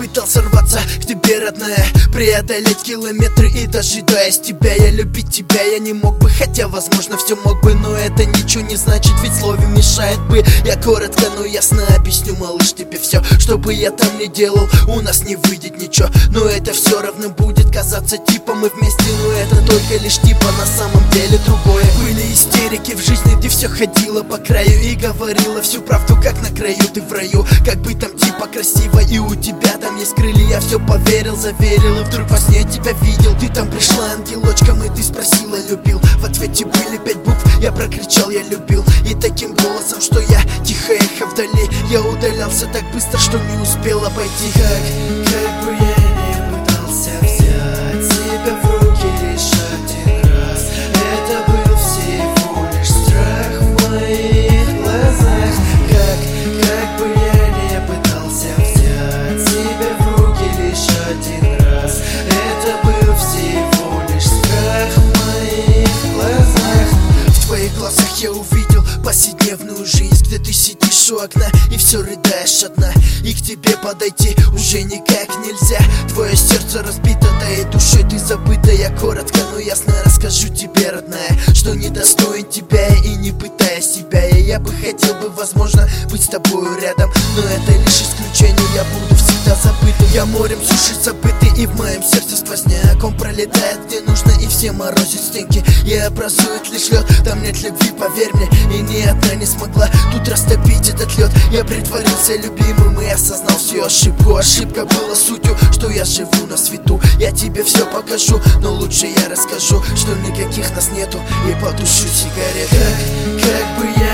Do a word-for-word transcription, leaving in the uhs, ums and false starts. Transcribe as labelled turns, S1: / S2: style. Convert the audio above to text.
S1: пытался рваться к тебе, родная, преодолеть километры и дожидаясь тебя. Я любить тебя я не мог бы, хотя возможно все мог бы, но это ничего не значит, ведь слове мешает бы. Я коротко, но ясно объясню, малыш, тебе все, что бы я там ни делал, у нас не выйдет ничего. Но это все равно будет казаться типа мы вместе, но это только лишь типа, на самом деле другое. Были истерики в жизни, ты все ходила по краю и говорила всю правду, как на краю ты в раю. Как бы там типа красиво и у тебя там есть крылья, я все поверил, заверил, и вдруг во сне тебя видел. Ты там пришла ангелочком и ты спросила, любил? В ответе были пять букв, я прокричал, я любил. И таким голосом, что я тихо эхо вдали, я удалялся так быстро, что не успел обойти. Как, как бы я не пытался взять тебя в руки лишь один раз, это был всего лишь страх в моих глазах. Как, как бы я не пытался взять тебя в руки лишь один раз, это был всего лишь страх в моих глазах. В твоих глазах я увидел повседневную жизнь, где ты сидишь у окна и все рыдаешь одна, и к тебе подойти уже никак нельзя. Твое сердце разбито, да и душой ты забыта. Я коротко, но ясно расскажу тебе, родная, что недостоин тебя и не пытая себя. И я бы хотел бы, возможно, быть с тобою рядом, но это лишь исключение, я буду всегда забытым. Я морем суши забытый, и в моем сердце сквозняк пролетает где нужно, и все морозят стенки. И образует лишь лед, там нет любви, поверь мне, и ни одна не смогла тут растопить этот лед. Я притворился любимым и осознал всю ошибку. Ошибка была сутью, что я живу на свету. Я тебе все покажу, но лучше я расскажу, что никаких нас нету, и потушу сигареты. Как, как бы я